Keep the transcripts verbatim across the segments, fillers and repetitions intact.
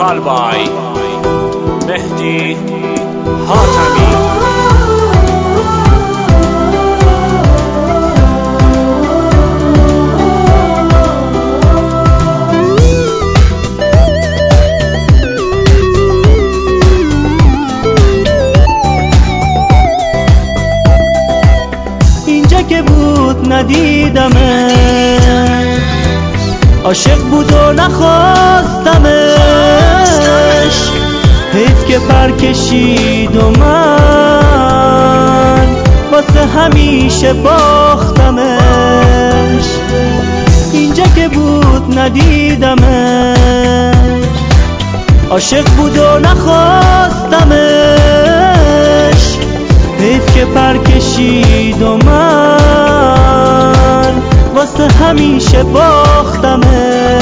وکال بای مهدی حاتمی. اینجا که بود ندیدمه، عاشق بود و نخواستمش، حیف که پر کشید و من واسه همیشه باختمش. اینجا که بود ندیدمش، عاشق بود و نخواستمش، حیف که پر کشید و من واسه همیشه باختمش.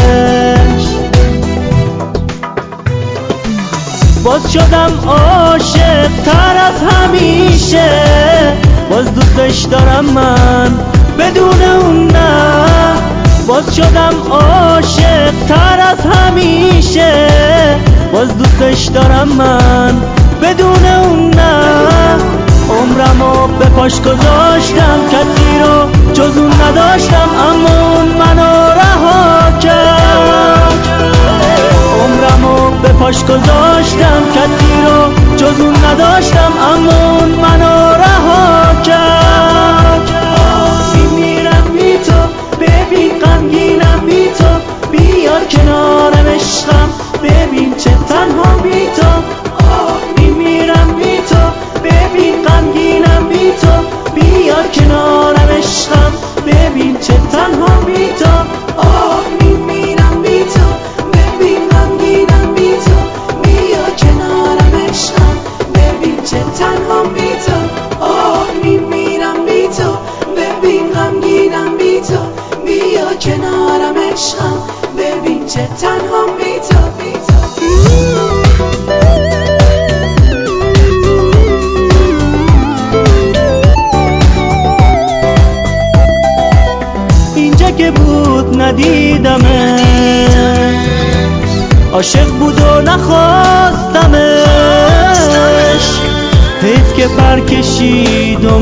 باز شدم عاشق تر از همیشه، باز دوستش دارم من بدون اون نه. باز شدم عاشق تر از همیشه، باز دوستش دارم من بدون اون نه. عمرمو به پاش گذاشتم، کسی رو جز اون نداشتم، اما اون منو رها کرد. عمرمو به پاش گذاشتم، کسی رو جز اون نداشتم، اما اون منو رها کرد. میمیرم بی تو، ببین غمگینم بی تو، بیار کنارم عشقم، ببین چه تنها بی تو. میمیرم بی تو، ببین غمگینم بی تو، بیار کنارم عشقم، ببین چه تنها بی تو. آه میمیرم بی تو، ببین غمگینم بی تو، بیار کنارم عشقم، ببین چه تنها بی تو. آه میمیرم بی تو، ببین غمگینم بی تو، بیار کنارم عشقم، ببین چه تنها بی تو. که بود ندیدمه، عاشق بود و نخواستمش، حیف که پر کشید و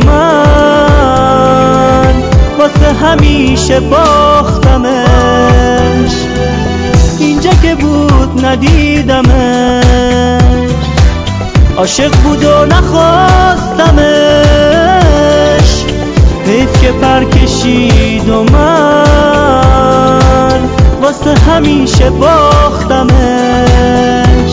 من واسه همیشه باختمش. اینجا که بود ندیدمه، عاشق بود و نخواستمش، حیف که پر کشید و من واسه همیشه باختمش.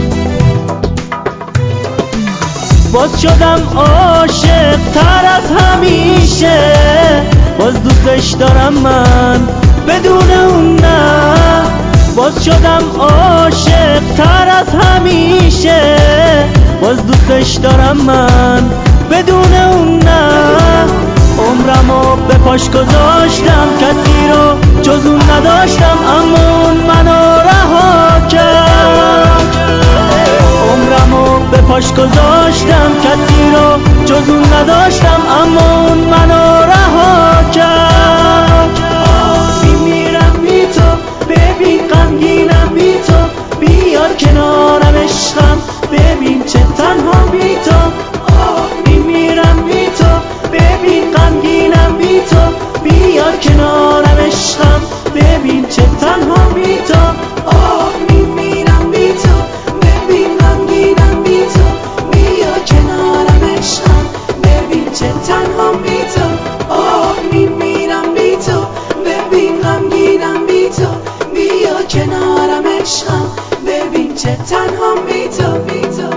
باز شدم عاشق تر از همیشه، باز دوستش دارم من بدون اون نه. باز شدم عاشق تر از همیشه، باز دوستش دارم من بدون اون نه. عمرمو به پاش گذاشتم، کسی رو جز اون نداشتم، اما اون منو رها کرد. عمرمو به پاش گذاشتم، کسی رو جز اون نداشتم، اما اون منو رها کرد. میمیرم بی تو، ببین غمگینم بی تو، بیار کنارم عشقم، ببین چه تنها بی تو. میمیرم بی تو، ببین غمگینم بی تو، بیار کنارم عشقم، ببین چه تنها بی تو. آه میمیرم بی تو، ببین غمگینم بی تو، بیار کنارم عشقم، ببین چه تنها بی تو. آه میمیرم بی تو، ببین غمگینم بی تو، بیار کنارم عشقم، ببین چه تنها بی تو.